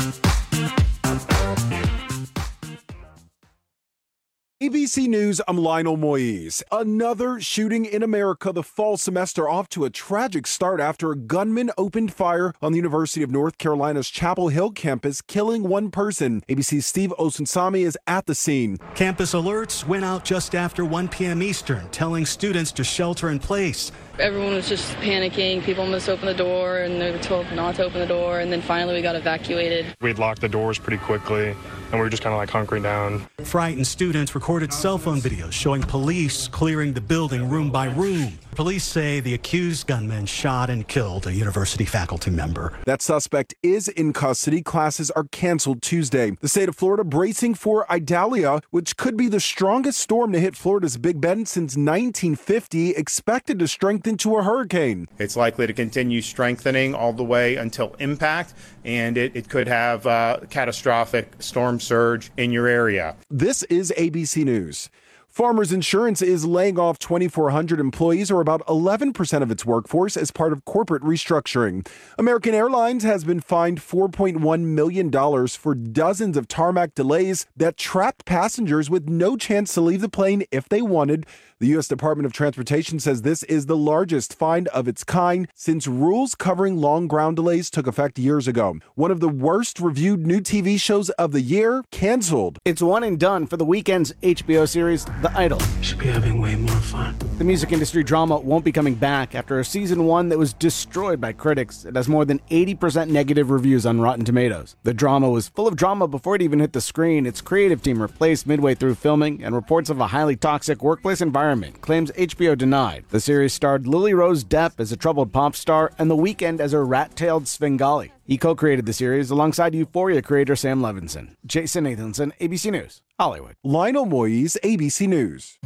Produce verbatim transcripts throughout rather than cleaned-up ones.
A B C News, I'm Lionel Moise. Another shooting in America, the fall semester off to a tragic start after a gunman opened fire on the University of North Carolina's Chapel Hill campus, killing one person. A B C's Steve Osunsami is at the scene. Campus alerts went out just after one p.m. Eastern, telling students to shelter in place. Everyone was just panicking. People almost opened the door, and they were told not to open the door, and then finally we got evacuated. We'd locked the doors pretty quickly, and we were just kind of like hunkering down. Frightened students recorded cell phone videos showing police clearing the building room by room. Police say the accused gunman shot and killed a university faculty member. That suspect is in custody. Classes are canceled Tuesday. The state of Florida bracing for Idalia, which could be the strongest storm to hit Florida's Big Bend since nineteen fifty, expected to strengthen to a hurricane. It's likely to continue strengthening all the way until impact, and it, it could have a catastrophic storm surge in your area. This is A B C News. Farmers Insurance is laying off twenty-four hundred employees, or about eleven percent of its workforce, as part of corporate restructuring. American Airlines has been fined four point one million dollars for dozens of tarmac delays that trapped passengers with no chance to leave the plane if they wanted. The U S Department of Transportation says this is the largest fine of its kind since rules covering long ground delays took effect years ago. One of the worst reviewed new T V shows of the year, canceled. It's one and done for the weekend's H B O series, The Idol. Should be having way more fun. The music industry drama won't be coming back after a season one that was destroyed by critics. It has more than eighty percent negative reviews on Rotten Tomatoes. The drama was full of drama before it even hit the screen. Its creative team replaced midway through filming, and reports of a highly toxic workplace environment claims H B O denied. The series starred Lily Rose Depp as a troubled pop star and The Weeknd as a rat-tailed Svengali. He co-created the series alongside Euphoria creator Sam Levinson. Jason Nathanson, A B C News, Hollywood. Lionel Moise, A B C News.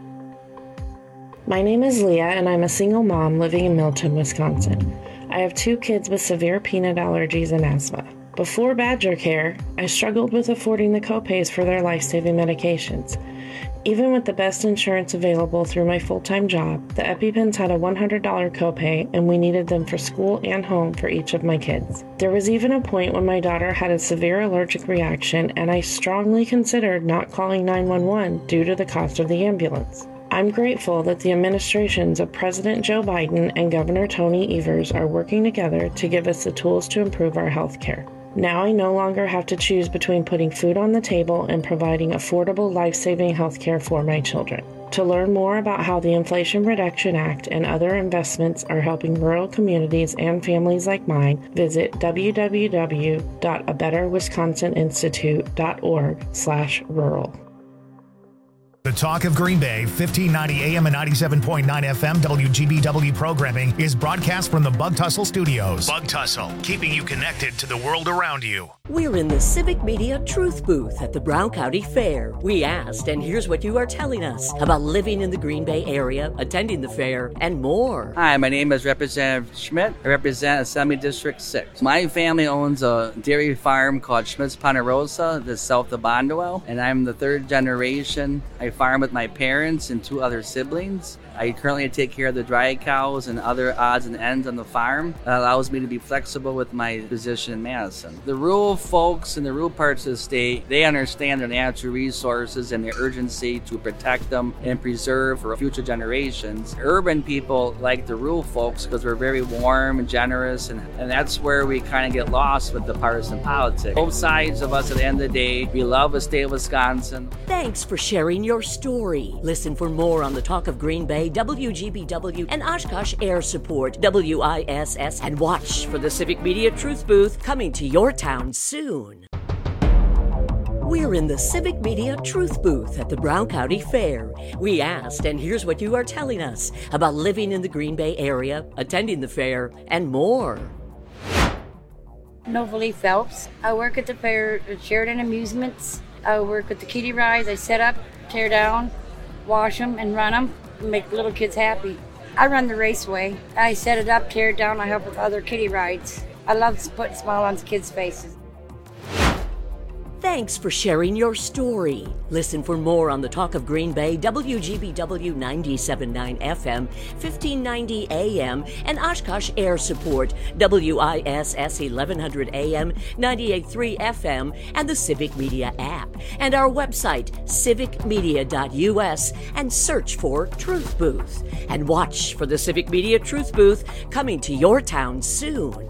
My name is Leah, and I'm a single mom living in Milton, Wisconsin. I have two kids with severe peanut allergies and asthma. Before Badger Care, I struggled with affording the copays for their life-saving medications. Even with the best insurance available through my full-time job, the EpiPens had a one hundred dollars copay, and we needed them for school and home for each of my kids. There was even a point when my daughter had a severe allergic reaction, and I strongly considered not calling nine one one due to the cost of the ambulance. I'm grateful that the administrations of President Joe Biden and Governor Tony Evers are working together to give us the tools to improve our health care. Now I no longer have to choose between putting food on the table and providing affordable, life-saving health care for my children. To learn more about how the Inflation Reduction Act and other investments are helping rural communities and families like mine, visit w w w dot a better wisconsin institute dot org slash rural. The Talk of Green Bay, fifteen ninety A M and ninety-seven point nine F M W G B W programming is broadcast from the Bug Tussle Studios. Bug Tussle, keeping you connected to the world around you. We're in the Civic Media Truth Booth at the Brown County Fair. We asked, and here's what you are telling us about living in the Green Bay area, attending the fair, and more. Hi, my name is Representative Schmidt. I represent Assembly District six. My family owns a dairy farm called Schmidt's Ponderosa, that's south of Bondwell, and I'm the third generation. I farm with my parents and two other siblings. I currently take care of the dry cows and other odds and ends on the farm. That allows me to be flexible with my position in Madison. The rural folks in the rural parts of the state, they understand their natural resources and the urgency to protect them and preserve for future generations. Urban people like the rural folks because we're very warm and generous, and, and that's where we kind of get lost with the partisan politics. Both sides of us at the end of the day, we love the state of Wisconsin. Thanks for sharing your story. Listen for more on the Talk of Green Bay, W G B W, and Oshkosh Air Support, W I S S, and watch for the Civic Media Truth Booth coming to your town soon. We're in the Civic Media Truth Booth at the Brown County Fair. We asked, and here's what you are telling us about living in the Green Bay area, attending the fair, and more. Novalee Phelps. I work at the fair at Sheridan Amusements. I work with the kiddie rides. I set up, tear down, wash them, and run them. Make little kids happy. I run the raceway. I set it up, tear it down. I help with other kiddie rides. I love to put a smile on kids' faces. Thanks for sharing your story. Listen for more on the Talk of Green Bay, W G B W ninety-seven point nine F M, fifteen ninety A M, and Oshkosh Air Support, W I S S eleven hundred A M, ninety-eight point three F M, and the Civic Media app. And our website, civic media dot U S, and search for Truth Booth. And watch for the Civic Media Truth Booth coming to your town soon.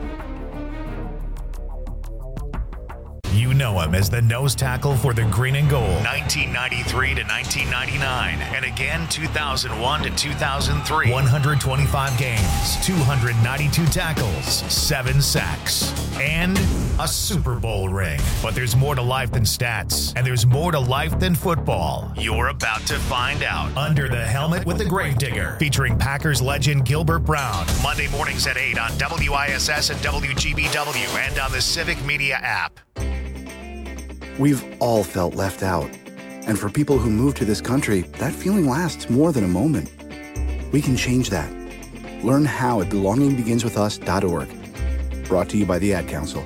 You know him as the nose tackle for the Green and Gold, nineteen ninety-three to nineteen ninety-nine, and again two thousand one to two thousand three. one hundred twenty-five games, two hundred ninety-two tackles, seven sacks, and a Super Bowl ring. But there's more to life than stats, and there's more to life than football. You're about to find out. Under the Helmet with the Gravedigger, featuring Packers legend Gilbert Brown. Monday mornings at eight on W I S S and W G B W and on the Civic Media app. We've all felt left out. And for people who move to this country, that feeling lasts more than a moment. We can change that. Learn how at belonging begins with us dot org. Brought to you by the Ad Council.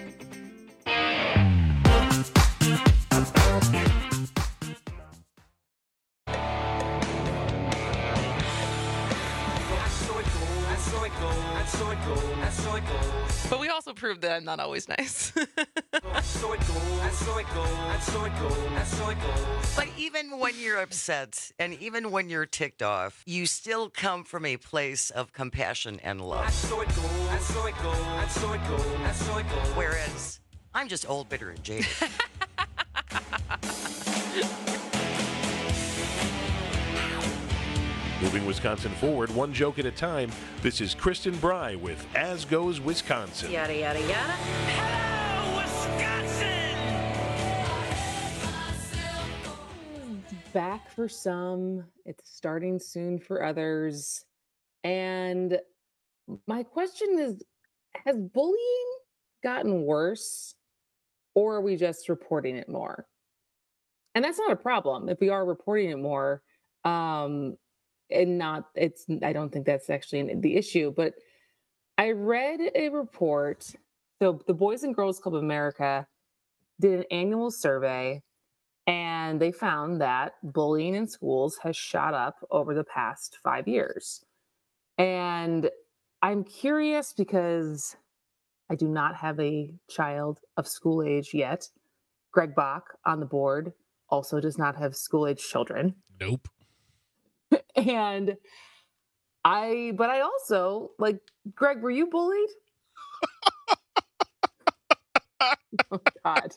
But we also proved that I'm not always nice. But even when you're upset and even when you're ticked off, you still come from a place of compassion and love. Whereas I'm just old, bitter, and jaded. Moving Wisconsin forward, one joke at a time. This is Kristen Bry with As Goes Wisconsin. Yada, yada, yada. Hello, Wisconsin! Back for some. It's starting soon for others. And my question is, has bullying gotten worse, or are we just reporting it more? And that's not a problem if we are reporting it more. Um, And not, it's, I don't think that's actually the issue, but I read a report. So the Boys and Girls Club of America did an annual survey, and they found that bullying in schools has shot up over the past five years. And I'm curious because I do not have a child of school age yet. Greg Bach on the board also does not have school age children. Nope. And I, but I also, like, Greg, were you bullied? Oh, God.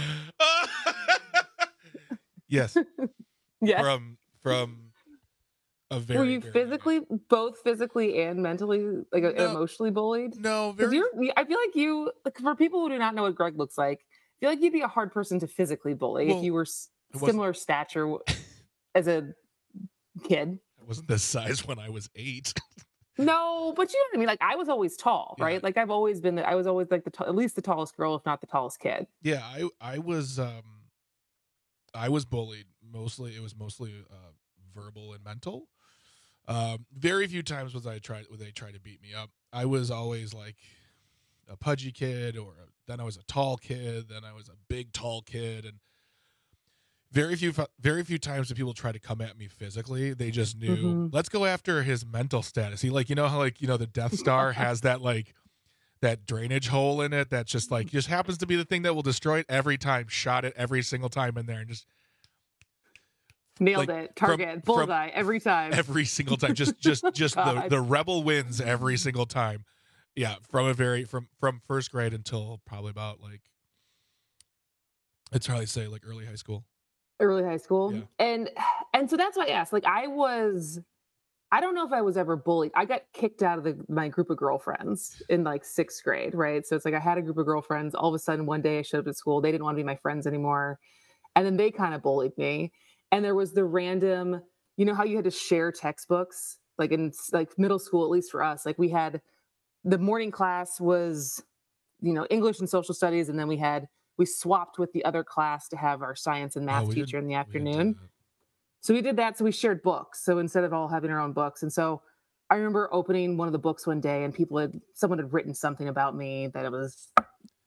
Yes. Yes. From, from a very, Were you very physically, both physically and mentally, like, No. emotionally bullied? No, Because very. you're, I feel like you, like, for people who do not know what Greg looks like, I feel like you'd be a hard person to physically bully Well, if you were s- it wasn't- similar stature as a kid. I wasn't this size when I was eight. No, but you know what I mean? Like, I was always tall, Yeah. right? Like, I've always been, the, I was always like the, t- at least the tallest girl, if not the tallest kid. Yeah, I I was um I was bullied. Mostly it was mostly uh, verbal and mental. Um, very few times was I tried when they tried to beat me up. I was always like a pudgy kid, or a, then I was a tall kid, then I was a big tall kid, and very few very few times did people try to come at me physically. They just knew, Mhm. let's go after his mental status. He, like, you know how, like, you know, the Death Star has that, like, that drainage hole in it that just like just happens to be the thing that will destroy it every time. Shot it every single time in there and just Nailed like, it. Target. from- Bullseye. every time. every single time. Just just just the, God. the rebel wins every single time. Yeah, from a very from from first grade until probably about like I'd probably say like early high school. Early high school. Yeah. And and so that's why I asked. Like, I was, I don't know if I was ever bullied. I got kicked out of the, my group of girlfriends in like sixth grade, right? So it's like I had a group of girlfriends. All of a sudden, one day I showed up at school. They didn't want to be my friends anymore. And then they kind of bullied me. And there was the random, you know how you had to share textbooks? Like in like middle school, at least for us, like we had, the morning class was, you know, English and social studies. And then we had, we swapped with the other class to have our science and math Oh, we teacher didn't- in the afternoon. So we did that. So we shared books. So instead of all having our own books. And so I remember opening one of the books one day and people had, someone had written something about me that it was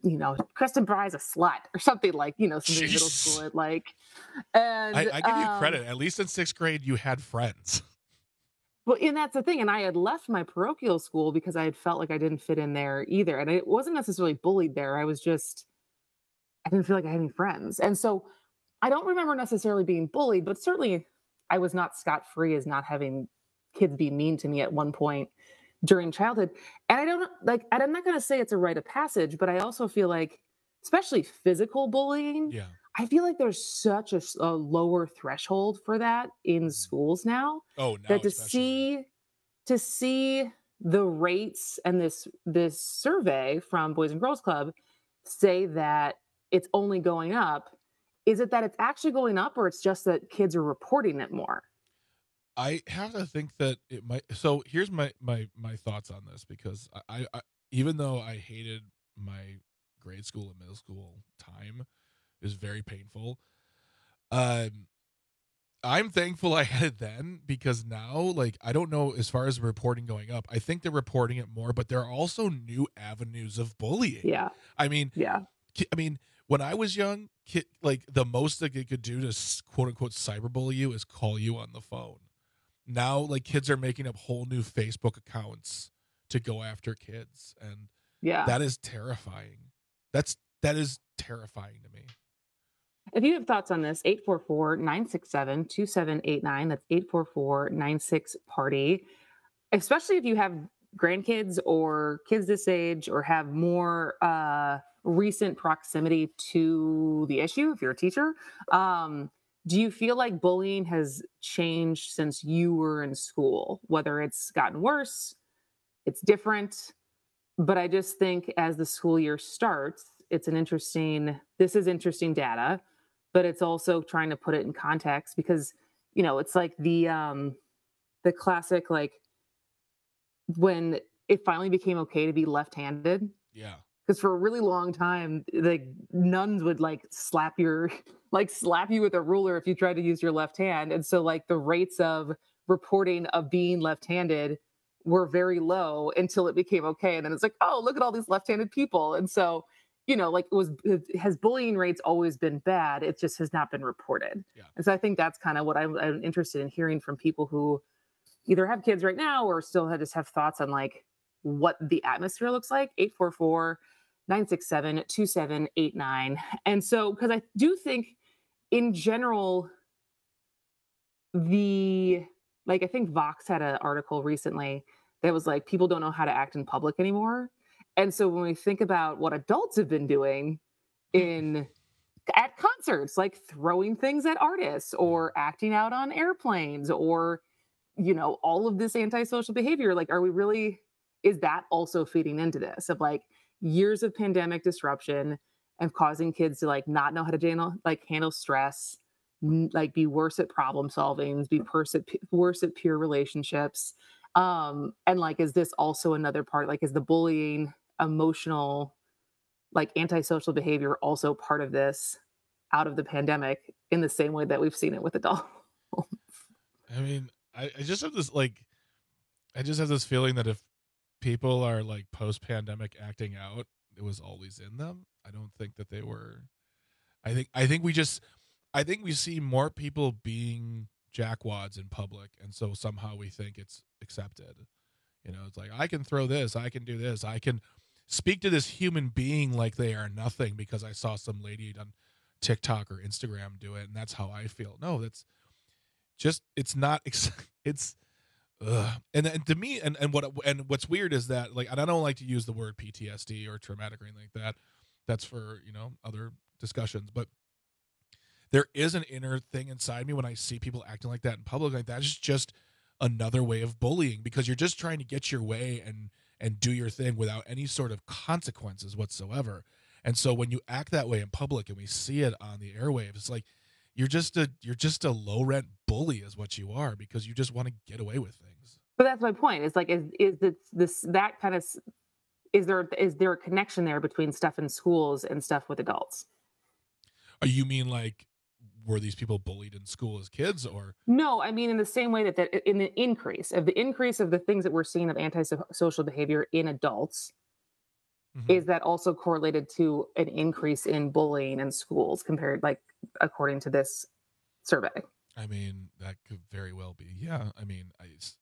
you know, Kristen Bry's a slut or something like, you know, something Jeez. middle school like. And I, I give you um, credit. At least in sixth grade, you had friends. Well, and that's the thing. And I had left my parochial school because I had felt like I didn't fit in there either. And I wasn't necessarily bullied there. I was just, I didn't feel like I had any friends. And so I don't remember necessarily being bullied, but certainly I was not scot-free as not having kids be mean to me at one point during childhood. And I don't like, and I'm not going to say it's a rite of passage, but I also feel like, especially physical bullying, yeah. I feel like there's such a, a lower threshold for that in schools now. Oh, now that to especially. see to see the rates and this this survey from Boys and Girls Club say that it's only going up. Is it that it's actually going up, or it's just that kids are reporting it more? I have to think that it might. So here's my my my thoughts on this, because I, I even though I hated my grade school and middle school time, it was very painful. Um, I'm thankful I had it then, because now, like, I don't know as far as reporting going up. I think they're reporting it more, but there are also new avenues of bullying. Yeah. I mean, yeah. I mean, when I was young, kid, like the most that they could do to quote unquote cyberbully you is call you on the phone. Now, like, kids are making up whole new Facebook accounts to go after kids, and yeah, that is terrifying. That's that is terrifying to me. If you have thoughts on this, eight four four, nine six seven, two seven eight nine. That's eight four four, nine six, party. Especially if you have grandkids or kids this age, or have more uh, recent proximity to the issue, if you're a teacher. Um, do you feel like bullying has changed since you were in school? Whether it's gotten worse, it's different. But I just think as the school year starts, it's an interesting, this is interesting data, but it's also trying to put it in context, because, you know, it's like the, um, the classic, like when it finally became okay to be left-handed. Yeah. Because for a really long time, the nuns would like slap your, like slap you with a ruler if you tried to use your left hand. And so like the rates of reporting of being left-handed were very low until it became okay. And then it's like, oh, look at all these left-handed people. And so, you know, like it was, it, has bullying rates always been bad? It just has not been reported. Yeah. And so I think that's kind of what I'm, I'm interested in hearing from people who either have kids right now or still have, just have thoughts on like what the atmosphere looks like. eight four four, nine six seven, two seven eight nine. And so, because I do think in general, the, like, I think Vox had an article recently that was like, people don't know how to act in public anymore. And so when we think about what adults have been doing in at concerts, like throwing things at artists or acting out on airplanes, or, you know, all of this antisocial behavior, like, are we really, is that also feeding into this of like years of pandemic disruption and causing kids to like not know how to handle, like handle stress, like be worse at problem solving, be worse at, worse at peer relationships. Um, and like, is this also another part, like, is the bullying, emotional, like antisocial behavior also part of this out of the pandemic in the same way that we've seen it with adults? I mean, I, I just have this, like, I just have this feeling that if people are like post-pandemic acting out, it was always in them. I don't think that they were, I think, I think we just, I think we see more people being jackwads in public. And so somehow we think it's accepted. You know, it's like, I can throw this, I can do this, I can speak to this human being like they are nothing because I saw some lady on TikTok or Instagram do it, and that's how I feel. No, that's just, it's not, it's, ugh. And, and to me, and, and what and what's weird is that, like, and I don't like to use the word P T S D or traumatic or anything like that. That's for, you know, other discussions. But there is an inner thing inside me when I see people acting like that in public. Like, that's just another way of bullying, because you're just trying to get your way and and do your thing without any sort of consequences whatsoever. And so when you act that way in public and we see it on the airwaves, it's like you're just a you're just a low rent bully is what you are, because you just want to get away with things. But that's my point. It's like, is is this, this that kind of, is there is there a connection there between stuff in schools and stuff with adults? Oh, you mean like, were these people bullied in school as kids, or? No, I mean in the same way that, that in the increase of the increase of the things that we're seeing of antisocial behavior in adults, Mm-hmm. Is that also correlated to an increase in bullying in schools compared, like, according to this survey? I mean, that could very well be. Yeah. I mean, I, it's,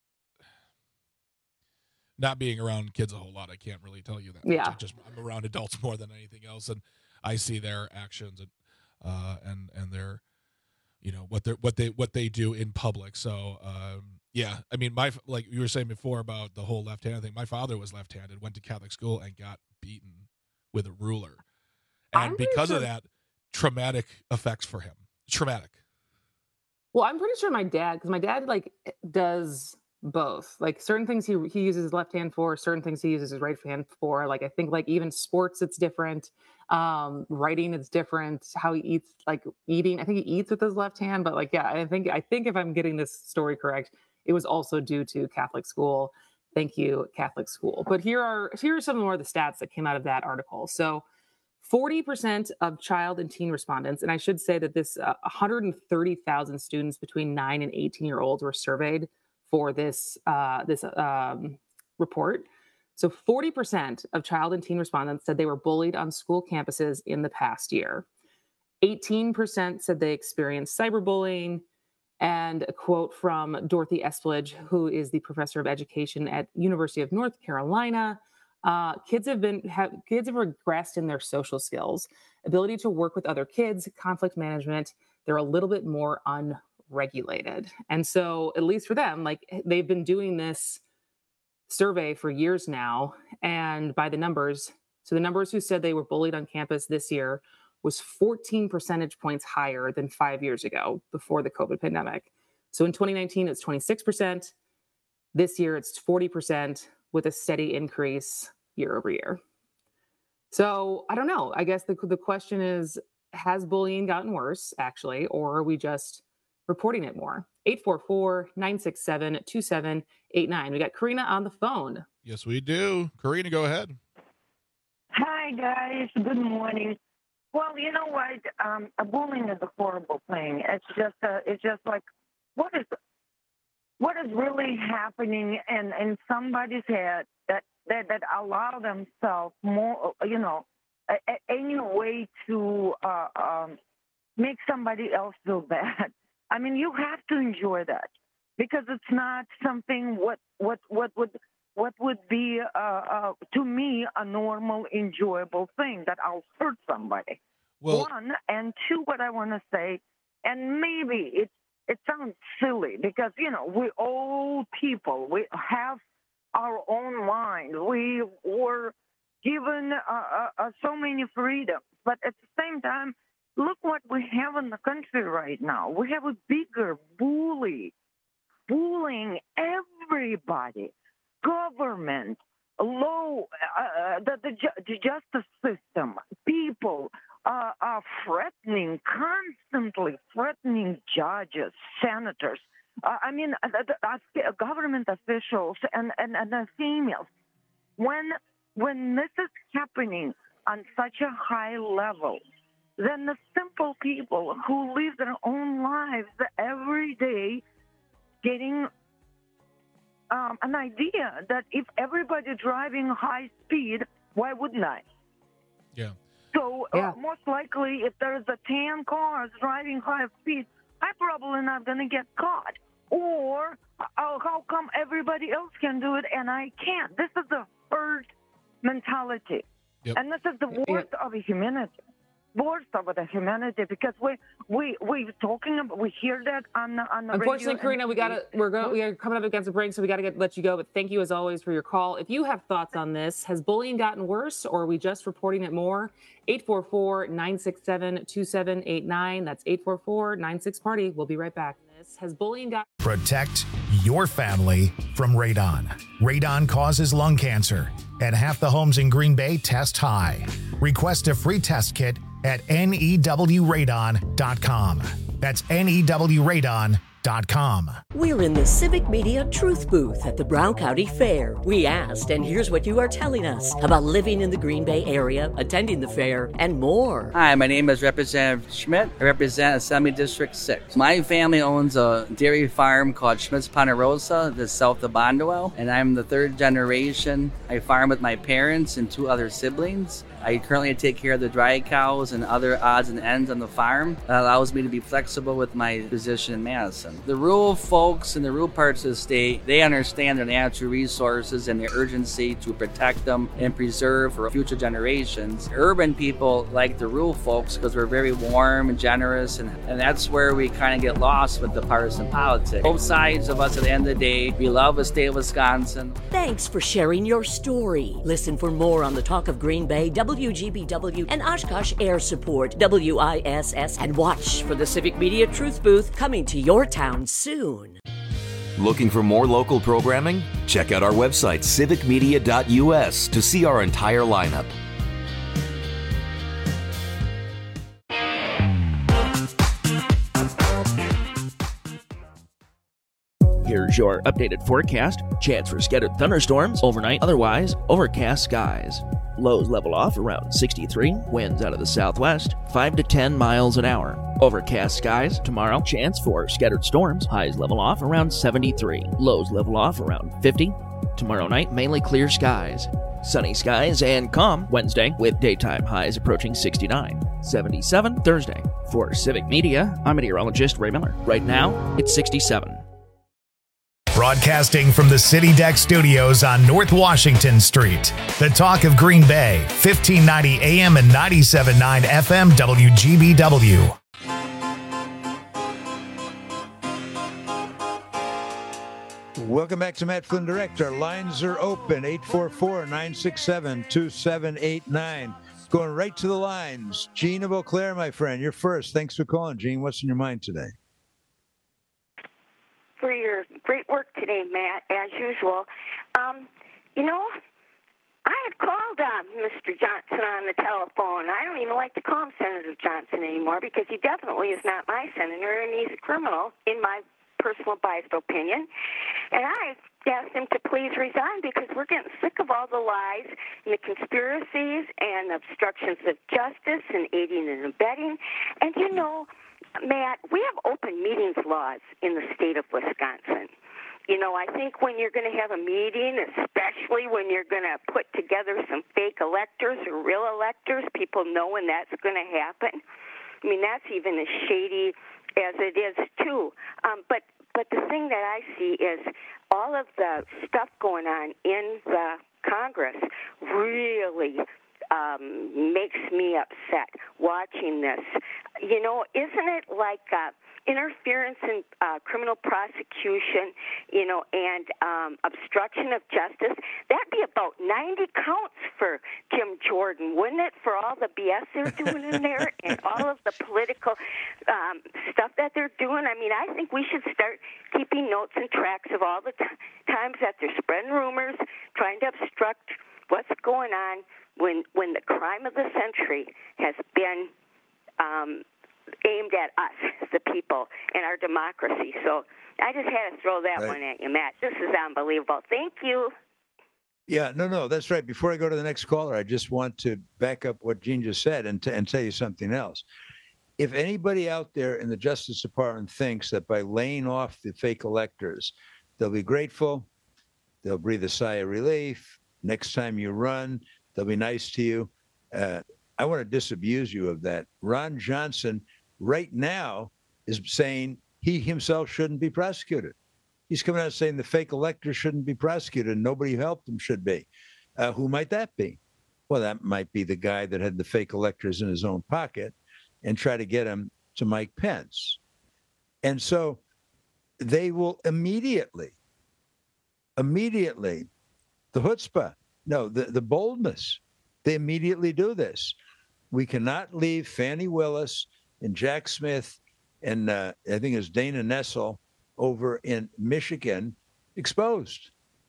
not being around kids a whole lot, I can't really tell you that. Yeah. I just, I'm around adults more than anything else, and I see their actions and uh, and and their, you know, what they what they what they do in public. So um, yeah, I mean, my like you were saying before about the whole left-handed thing. My father was left-handed, went to Catholic school, and got beaten with a ruler, and I'm because sure- of that, traumatic effects for him. Traumatic. Well, I'm pretty sure my dad, because my dad like does both. Like certain things he he uses his left hand for, certain things he uses his right hand for. Like I think like even sports, it's different. Um, writing, it's different. How he eats, like eating, I think he eats with his left hand. But like yeah, I think I think if I'm getting this story correct, it was also due to Catholic school. Thank you, Catholic school. But here are here are some more of the stats that came out of that article. So forty percent of child and teen respondents, and I should say that this uh, one hundred thirty thousand students between nine and eighteen year olds were surveyed for this uh, this um, report. So forty percent of child and teen respondents said they were bullied on school campuses in the past year. eighteen percent said they experienced cyberbullying. And a quote from Dorothy Espledge, who is the professor of education at University of North Carolina. Uh, kids have been have, kids have regressed in their social skills, ability to work with other kids, conflict management. They're a little bit more unregulated. And so, at least for them, like they've been doing this survey for years now. And by the numbers, so the numbers who said they were bullied on campus this year was fourteen percentage points higher than five years ago before the COVID pandemic. So in twenty nineteen, it's twenty-six percent. This year, it's forty percent. With a steady increase year over year. So I don't know. I guess the the question is, has bullying gotten worse, actually, or are we just reporting it more? eight four four, nine six seven, two seven eight nine. We got Karina on the phone. Yes, we do. Karina, go ahead. Hi, guys. Good morning. Well, you know what? Um, bullying is a horrible thing. It's just, uh, it's just like, what is What is really happening in, in somebody's head that, that, that allow themselves more, you know, a, a, any way to uh, um, make somebody else feel bad? I mean, you have to enjoy that because it's not something what what what would what would be uh, uh, to me a normal, enjoyable thing that I'll hurt somebody. Well, One and two, what I want to say, and maybe it's. It sounds silly because, you know, we're old people. We have our own mind. We were given uh, uh, uh, so many freedoms. But at the same time, look what we have in the country right now. We have a bigger bully, bullying everybody, government, law, uh, the, the, ju- the justice system, people. Uh, are threatening, constantly threatening judges, senators. Uh, I mean, uh, the, uh, government officials and, and, and the females. When when this is happening on such a high level, then the simple people who live their own lives every day getting um, an idea that if everybody driving high speed, why wouldn't I? Yeah. So uh, Yeah. most likely, if there's a ten cars driving high speed, I'm probably not going to get caught. Or uh, how come everybody else can do it and I can't? This is the herd mentality. Yep. And this is the worst of humanity. Worst of the humanity because we we we talking about we hear that on the on the Unfortunately, radio Karina, and- we gotta we're going we are coming up against a break, so we gotta get let you go. But thank you as always for your call. If you have thoughts on this, has bullying gotten worse, or are we just reporting it more? eight four four, nine six seven, two seven eight nine. That's eight four four, nine six party. We'll be right back. This has bullying got Protect your family from radon. Radon causes lung cancer, and half the homes in Green Bay test high. Request a free test kit at N E W radon dot com. That's N E W radon dot com. We're in the Civic Media Truth Booth at the Brown County Fair. We asked, and here's what you are telling us about living in the Green Bay area, attending the fair, and more. Hi, my name is Representative Schmidt. I represent Assembly District six. My family owns a dairy farm called Schmidt's Ponderosa, that's south of Bonduel, and I'm the third generation. I farm with my parents and two other siblings. I currently take care of the dry cows and other odds and ends on the farm. That allows me to be flexible with my position in Madison. The rural folks in the rural parts of the state, they understand their natural resources and the urgency to protect them and preserve for future generations. Urban people like the rural folks because we're very warm and generous, and, and that's where we kind of get lost with the partisan politics. Both sides of us at the end of the day, we love the state of Wisconsin. Thanks for sharing your story. Listen for more on the Talk of Green Bay, W G B W, and Oshkosh Air Support, W I S S, and watch for the Civic Media Truth Booth coming to your town soon. Looking for more local programming? Check out our website, civic media dot U S, to see our entire lineup. Here's your updated forecast. Chance for scattered thunderstorms overnight, otherwise overcast skies. Lows level off around sixty-three. Winds out of the southwest, five to ten miles an hour. Overcast skies tomorrow. Chance for scattered storms. Highs level off around seventy-three. Lows level off around fifty. Tomorrow night, mainly clear skies. Sunny skies and calm Wednesday with daytime highs approaching sixty-nine. seventy-seven Thursday. For Civic Media, I'm meteorologist Ray Miller. Right now, it's sixty-seven. Broadcasting from the City Deck Studios on North Washington Street. The Talk of Green Bay, fifteen ninety A M and ninety-seven point nine F M W G B W. Welcome back to Matt Flynn Direct. Our lines are open, eight four four, nine six seven, two seven eight nine. Going right to the lines. Gene of Eau Claire, my friend, you're first. Thanks for calling, Gene. What's in your mind today? For your great work today, Matt, as usual. Um, you know, I had called uh, Mister Johnson on the telephone. I don't even like to call him Senator Johnson anymore because he definitely is not my senator, and he's a criminal, in my personal biased opinion. And I asked him to please resign because we're getting sick of all the lies and the conspiracies and obstructions of justice and aiding and abetting. And, you know, Matt, we have open meetings laws in the state of Wisconsin. You know, I think when you're going to have a meeting, especially when you're going to put together some fake electors or real electors, people know when that's going to happen. I mean, that's even as shady as it is, too. Um, but, but the thing that I see is all of the stuff going on in the Congress really Um, makes me upset watching this. You know, isn't it like uh, interference in uh, criminal prosecution, you know, and um, obstruction of justice? That'd be about ninety counts for Jim Jordan, wouldn't it, for all the B S they're doing in there and all of the political um, stuff that they're doing? I mean, I think we should start keeping notes and tracks of all the t- times that they're spreading rumors, trying to obstruct what's going on when when the crime of the century has been um, aimed at us, the people, and our democracy. So I just had to throw that right. one at you, Matt. This is unbelievable. Thank you. Yeah, no, no, that's right. Before I go to the next caller, I just want to back up what Gene just said and, t- and tell you something else. If anybody out there in the Justice Department thinks that by laying off the fake electors, they'll be grateful, they'll breathe a sigh of relief, next time you run, they'll be nice to you. Uh, I want to disabuse you of that. Ron Johnson right now is saying he himself shouldn't be prosecuted. He's coming out saying the fake electors shouldn't be prosecuted and nobody who helped them should be. Uh, who might that be? Well, that might be the guy that had the fake electors in his own pocket and try to get him to Mike Pence. And so they will immediately, immediately, the chutzpah, no, the, the boldness, they immediately do this. We cannot leave Fannie Willis and Jack Smith and uh, I think it's Dana Nessel over in Michigan exposed.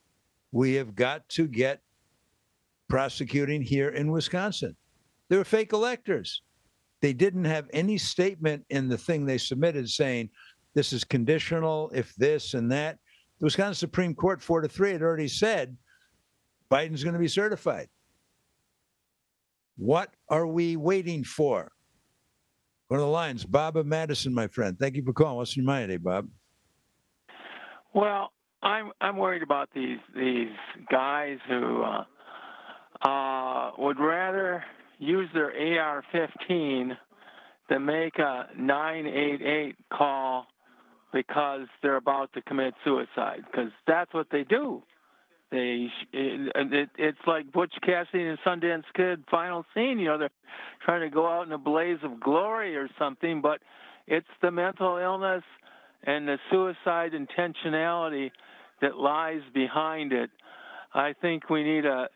We have got to get prosecuting here in Wisconsin. They were fake electors. They didn't have any statement in the thing they submitted saying, this is conditional, if this and that. The Wisconsin Supreme Court, four to three, had already said Biden's going to be certified. What are we waiting for? Go to the lines. Bob of Madison, my friend. Thank you for calling. What's in your mind today, Bob? Well, I'm I'm worried about these these guys who uh, uh, would rather use their A R fifteen than make a nine eight eight call because they're about to commit suicide. Because that's what they do. They it, it, it's like Butch Cassidy and Sundance Kid final scene. You know, they're trying to go out in a blaze of glory or something, but it's the mental illness and the suicide intentionality that lies behind it. I think we need to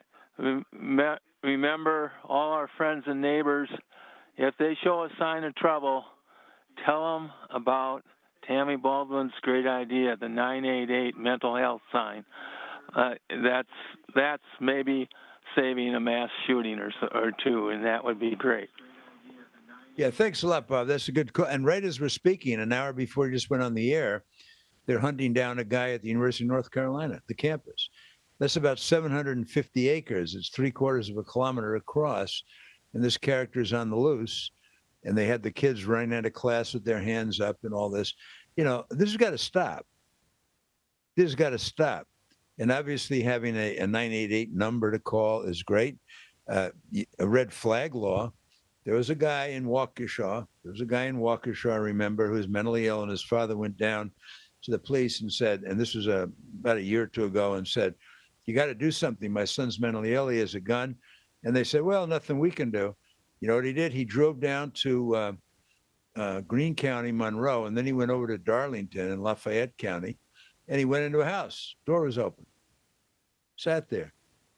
remember all our friends and neighbors. If they show a sign of trouble, tell them about Tammy Baldwin's great idea, the nine eight eight mental health sign. Uh, that's that's maybe saving a mass shooting or or two, and that would be great. Yeah, thanks a lot, Bob. That's a good call. And right as we're speaking, an hour before you just went on the air, they're hunting down a guy at the University of North Carolina, the campus. That's about seven hundred fifty acres. It's three quarters of a kilometer across, and this character's on the loose. And they had the kids running out of class with their hands up and all this. You know, this has got to stop. This has got to stop. And obviously having a, a nine eight eight number to call is great. Uh, a red flag law. There was a guy in Waukesha. There was a guy in Waukesha, I remember, who was mentally ill, and his father went down to the police and said, and this was a, about a year or two ago, and said, you got to do something. My son's mentally ill. He has a gun. And they said, well, nothing we can do. You know what he did? He drove down to uh, uh, Greene County, Monroe, and then he went over to Darlington in Lafayette County, and he went into a house. Door was open. Sat there.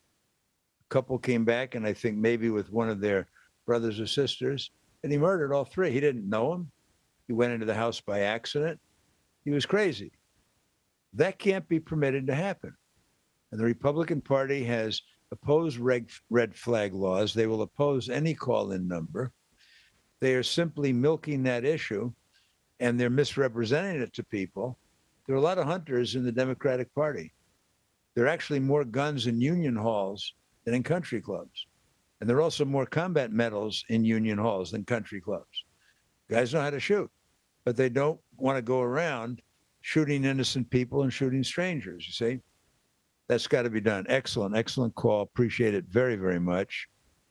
A couple came back, and I think maybe with one of their brothers or sisters, and he murdered all three. He didn't know them. He went into the house by accident. He was crazy. That can't be permitted to happen. And the Republican Party has opposed red, red flag laws. They will oppose any call-in number. They are simply milking that issue, and they're misrepresenting it to people. There are a lot of hunters in the Democratic Party. There are actually more guns in union halls than in country clubs. And there are also more combat medals in union halls than country clubs. Guys know how to shoot, but they don't want to go around shooting innocent people and shooting strangers, you see? That's got to be done. Excellent, excellent call. Appreciate it very, very much.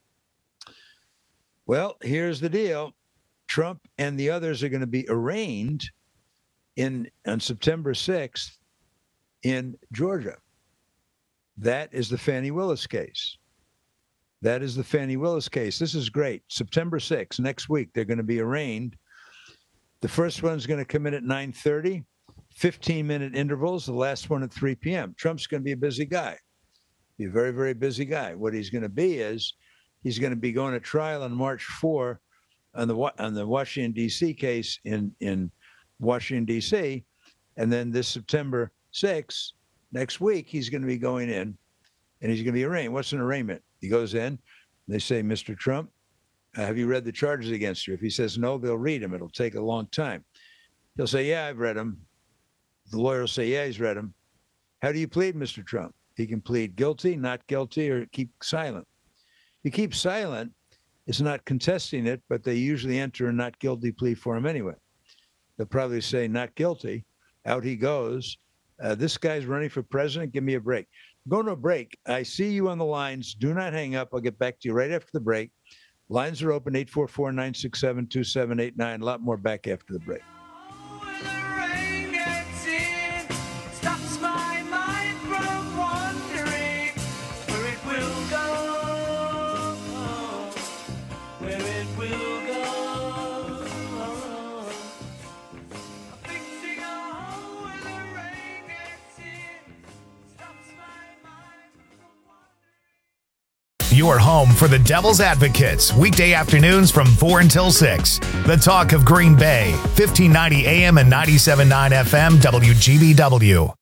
Well, here's the deal. Trump and the others are going to be arraigned in on September sixth in Georgia. That is the Fani Willis case. That is the Fani Willis case. This is great. September sixth, next week, they're going to be arraigned. The first one's going to come in at nine thirty. fifteen-minute intervals, the last one at three p.m. Trump's going to be a busy guy, be a very, very busy guy. What he's going to be is he's going to be going to trial on March fourth on the on the Washington, D C case in, in Washington, D C, and then this September sixth, next week, he's going to be going in, and he's going to be arraigned. What's an arraignment? He goes in, they say, Mister Trump, uh, have you read the charges against you? If he says no, they'll read them. It'll take a long time. He'll say, yeah, I've read them. The lawyer will say, yeah, he's read them. How do you plead, Mister Trump? He can plead guilty, not guilty, or keep silent. If he keeps silent, it's not contesting it, but they usually enter a not guilty plea for him anyway. They'll probably say not guilty. Out he goes. Uh, this guy's running for president. Give me a break. I'm going to a break. I see you on the lines. Do not hang up. I'll get back to you right after the break. Lines are open, eight four four, nine six seven, two seven eight nine. A lot more back after the break. Your home for the Devil's Advocates, weekday afternoons from four until six. The Talk of Green Bay, fifteen ninety A M and ninety-seven point nine F M, W G B W.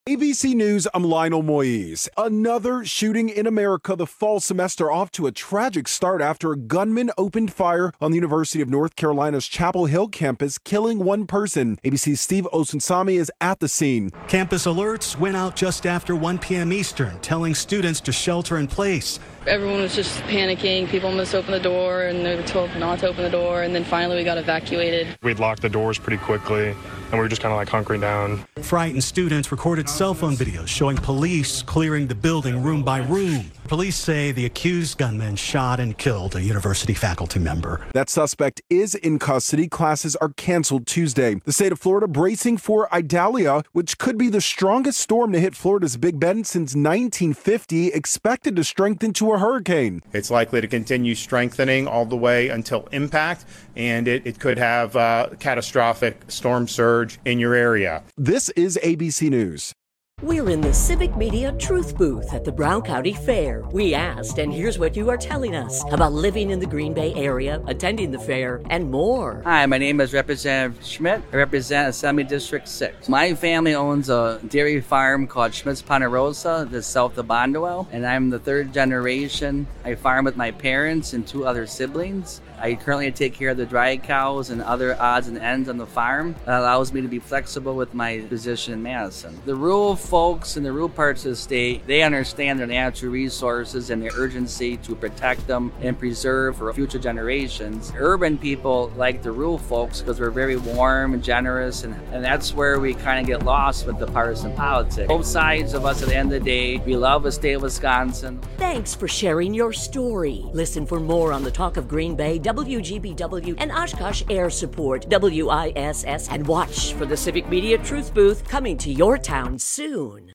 A B C News, I'm Lionel Moise. Another shooting in America, the fall semester off to a tragic start after a gunman opened fire on the University of North Carolina's Chapel Hill campus, killing one person. A B C's Steve Osunsami is at the scene. Campus alerts went out just after one p.m. Eastern, telling students to shelter in place. Everyone was just panicking. People almost opened the door, and they were told not to open the door, and then finally we got evacuated. We'd locked the doors pretty quickly, and we were just kind of like hunkering down. Frightened students recorded cell phone videos showing police clearing the building room by room. Police say the accused gunman shot and killed a university faculty member. That suspect is in custody. Classes are canceled Tuesday. The state of Florida bracing for Idalia, which could be the strongest storm to hit Florida's Big Bend since nineteen fifty, expected to strengthen to a hurricane. It's likely to continue strengthening all the way until impact, and it, it could have a catastrophic storm surge in your area. This is A B C News. We're in the Civic Media Truth Booth at the Brown County Fair. We asked, and here's what you are telling us about living in the Green Bay area, attending the fair, and more. Hi, my name is Representative Schmidt. I represent Assembly District six. My family owns a dairy farm called Schmidt's Ponderosa, that's south of Bondwell, and I'm the third generation. I farm with my parents and two other siblings. I currently take care of the dry cows and other odds and ends on the farm. That allows me to be flexible with my position in Madison. The rural folks in the rural parts of the state, they understand their natural resources and the urgency to protect them and preserve for future generations. Urban people like the rural folks because we're very warm and generous, and, and that's where we kind of get lost with the partisan politics. Both sides of us at the end of the day, we love the state of Wisconsin. Thanks for sharing your story. Listen for more on the Talk of Green Bay, W G B W, and Oshkosh Air Support, W I S S, and watch for the Civic Media Truth Booth coming to your town soon.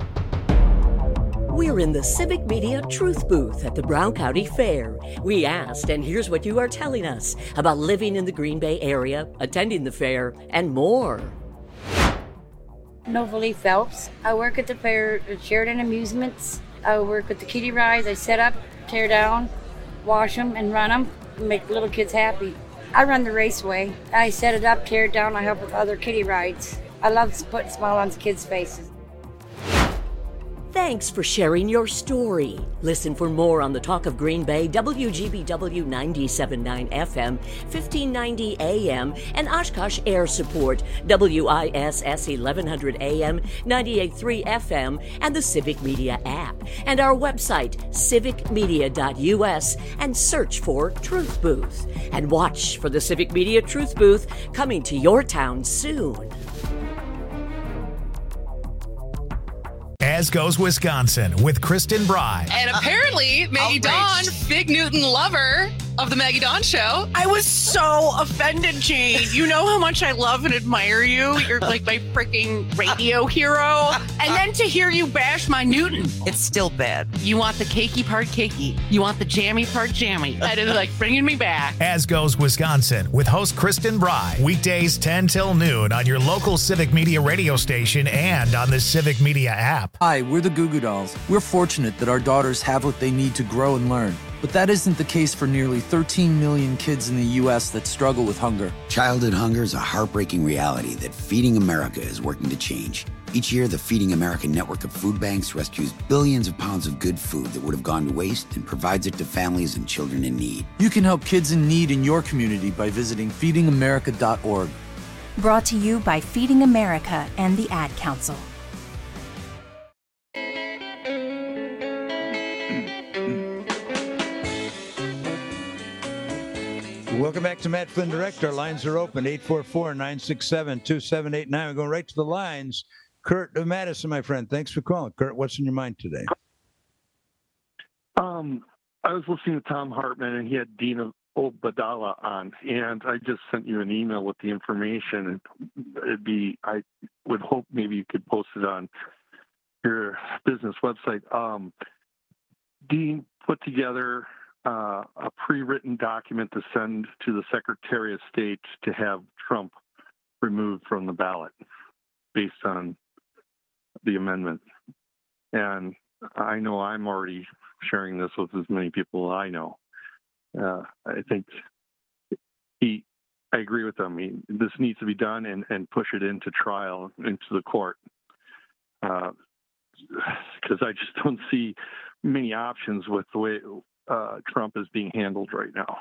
We're in the Civic Media Truth Booth at the Brown County Fair. We asked, and here's what you are telling us about living in the Green Bay area, attending the fair, and more. Novalee Phelps. I work at the fair at Sheridan Amusements. I work with the kiddie rides. I set up, tear down, wash them, and run them. Make little kids happy. I run the raceway. I set it up, tear it down. I help with other kiddie rides. I love to put a smile on kids' faces. Thanks for sharing your story. Listen for more on the Talk of Green Bay, W G B W ninety-seven point nine F M, fifteen ninety A M, and Oshkosh Air Support, W I S S eleven hundred A M, ninety-eight point three F M, and the Civic Media app. And our website, civic media dot U S, and search for Truth Booth. And watch for the Civic Media Truth Booth coming to your town soon. As Goes Wisconsin with Kristen Bry. And apparently, Maggie Dawn, Big Newton lover of the Maggie Dawn Show. I was so offended, Jane. You know how much I love and admire you. You're like my freaking radio hero. And then to hear you bash my Newton. It's still bad. You want the cakey part cakey. You want the jammy part jammy. That is like bringing me back. As Goes Wisconsin with host Kristen Bry. Weekdays ten till noon on your local Civic Media radio station and on the Civic Media app. Hi, we're the Goo Goo Dolls. We're fortunate that our daughters have what they need to grow and learn. But that isn't the case for nearly thirteen million kids in the U S that struggle with hunger. Childhood hunger is a heartbreaking reality that Feeding America is working to change. Each year, the Feeding America network of food banks rescues billions of pounds of good food that would have gone to waste and provides it to families and children in need. You can help kids in need in your community by visiting feeding america dot org. Brought to you by Feeding America and the Ad Council. Welcome back to Matt Flynn Direct. Our lines are open, eight four four, nine six seven, two seven eight nine. We're going right to the lines. Kurt of Madison, my friend, thanks for calling. Kurt, what's in your mind today? Um, I was listening to Tom Hartman, and he had Dina Obadala on, and I just sent you an email with the information. It'd be, I would hope maybe you could post it on your business website. Um, Dean put together Uh, a pre-written document to send to the Secretary of State to have Trump removed from the ballot based on the amendment. And I know I'm already sharing this with as many people as I know. Uh, I think he, I agree with him. He, this needs to be done and, and push it into trial, into the court. Uh, because I just don't see many options with the way uh, Trump is being handled right now.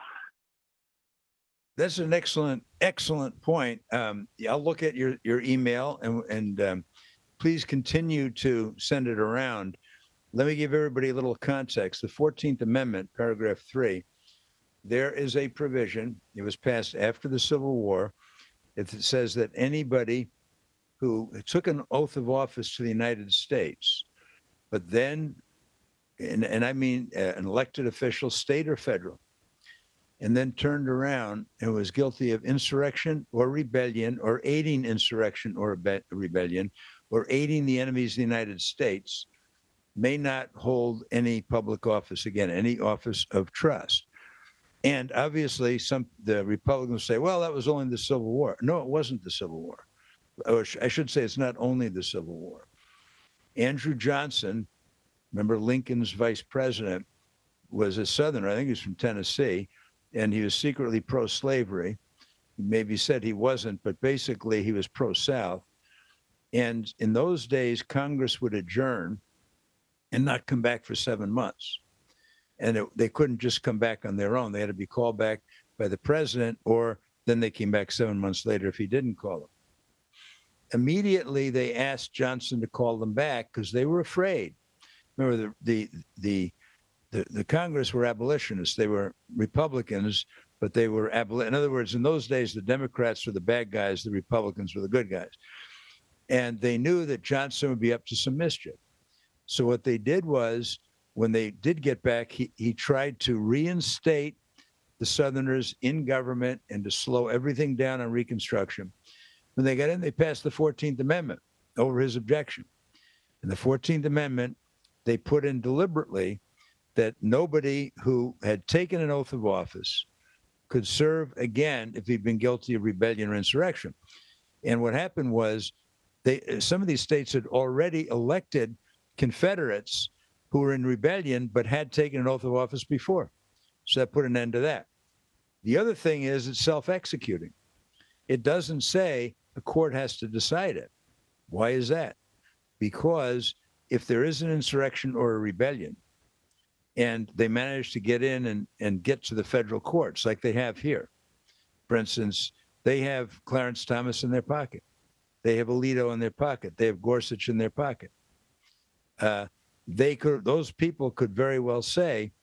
That's an excellent, excellent point. Um, I'll look at your, your email and, and um, please continue to send it around. Let me give everybody a little context. The fourteenth Amendment, paragraph three, there is a provision. It was passed after the Civil War. It says that anybody who took an oath of office to the United States, but then, and, and I mean uh, an elected official, state or federal, and then turned around and was guilty of insurrection or rebellion or aiding insurrection or rebe- rebellion or aiding the enemies of the United States, may not hold any public office again, any office of trust. And obviously, some the Republicans say, well, that was only the Civil War. No, it wasn't the Civil War. Or I should say it's not only the Civil War. Andrew Johnson, remember Lincoln's vice president, was a Southerner. I think he was from Tennessee, and he was secretly pro-slavery. He maybe said he wasn't, but basically he was pro-South. And in those days, Congress would adjourn and not come back for seven months. And it, they couldn't just come back on their own. They had to be called back by the president, or then they came back seven months later if he didn't call them. Immediately, they asked Johnson to call them back because they were afraid. Remember, the, the, the, the, the Congress were abolitionists. They were Republicans, but they were aboli- In other words, in those days, the Democrats were the bad guys, the Republicans were the good guys. And they knew that Johnson would be up to some mischief. So what they did was, when they did get back, he, he tried to reinstate the Southerners in government and to slow everything down on Reconstruction. When they got in, they passed the fourteenth Amendment over his objection. In the fourteenth Amendment, they put in deliberately that nobody who had taken an oath of office could serve again if he'd been guilty of rebellion or insurrection. And what happened was, they some of these states had already elected Confederates who were in rebellion but had taken an oath of office before. So that put an end to that. The other thing is it's self-executing. It doesn't say a court has to decide it. Why is that? Because if there is an insurrection or a rebellion and they manage to get in and, and get to the federal courts like they have here, for instance, they have Clarence Thomas in their pocket. They have Alito in their pocket. They have Gorsuch in their pocket. Uh, they could; those people could very well say,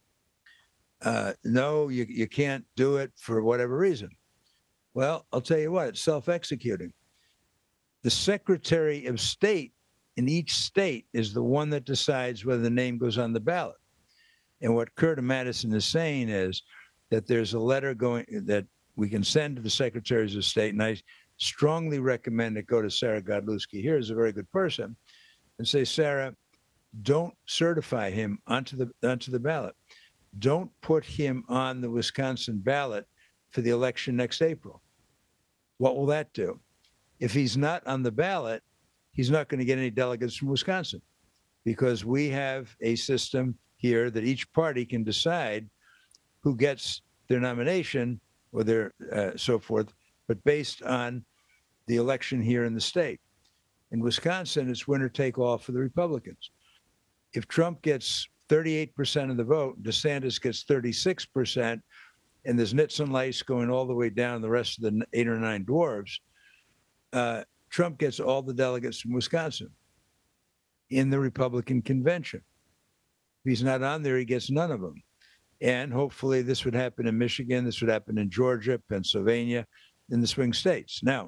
uh, "No, you you can't do it for whatever reason." Well, I'll tell you what; it's self-executing. The Secretary of State in each state is the one that decides whether the name goes on the ballot. And what Curtin Madison is saying is that there's a letter going that we can send to the Secretaries of State, and I strongly recommend it go to Sarah Godlewski. Here is a very good person, and say, Sarah, don't certify him onto the onto the ballot. Don't put him on the Wisconsin ballot for the election next April. What will that do? If he's not on the ballot, he's not going to get any delegates from Wisconsin, because we have a system here that each party can decide who gets their nomination or their uh, so forth, but based on the election here in the state. In Wisconsin, it's winner take all for the Republicans. If Trump gets thirty-eight percent of the vote, DeSantis gets thirty-six percent, and there's nits and lice going all the way down the rest of the eight or nine dwarves, uh, Trump gets all the delegates from Wisconsin in the Republican convention. If he's not on there, he gets none of them. And hopefully this would happen in Michigan, this would happen in Georgia, Pennsylvania, in the swing states. Now,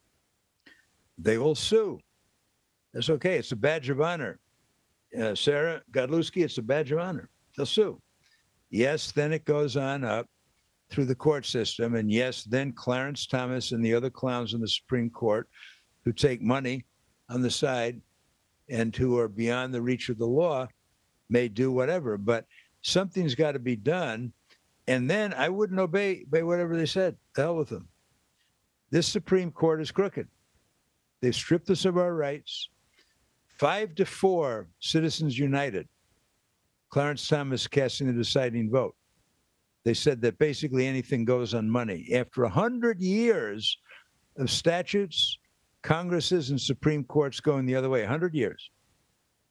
they will sue. That's okay. It's a badge of honor. Uh, Sarah Godlewski, it's a badge of honor. They'll sue. Yes, then it goes on up through the court system. And yes, then Clarence Thomas and the other clowns in the Supreme Court who take money on the side and who are beyond the reach of the law may do whatever. But something's got to be done. And then I wouldn't obey, obey whatever they said. The hell with them. This Supreme Court is crooked. They've stripped us of our rights. Five to four, Citizens United. Clarence Thomas casting the deciding vote. They said that basically anything goes on money. After one hundred years of statutes, Congresses, and Supreme Courts going the other way, one hundred years.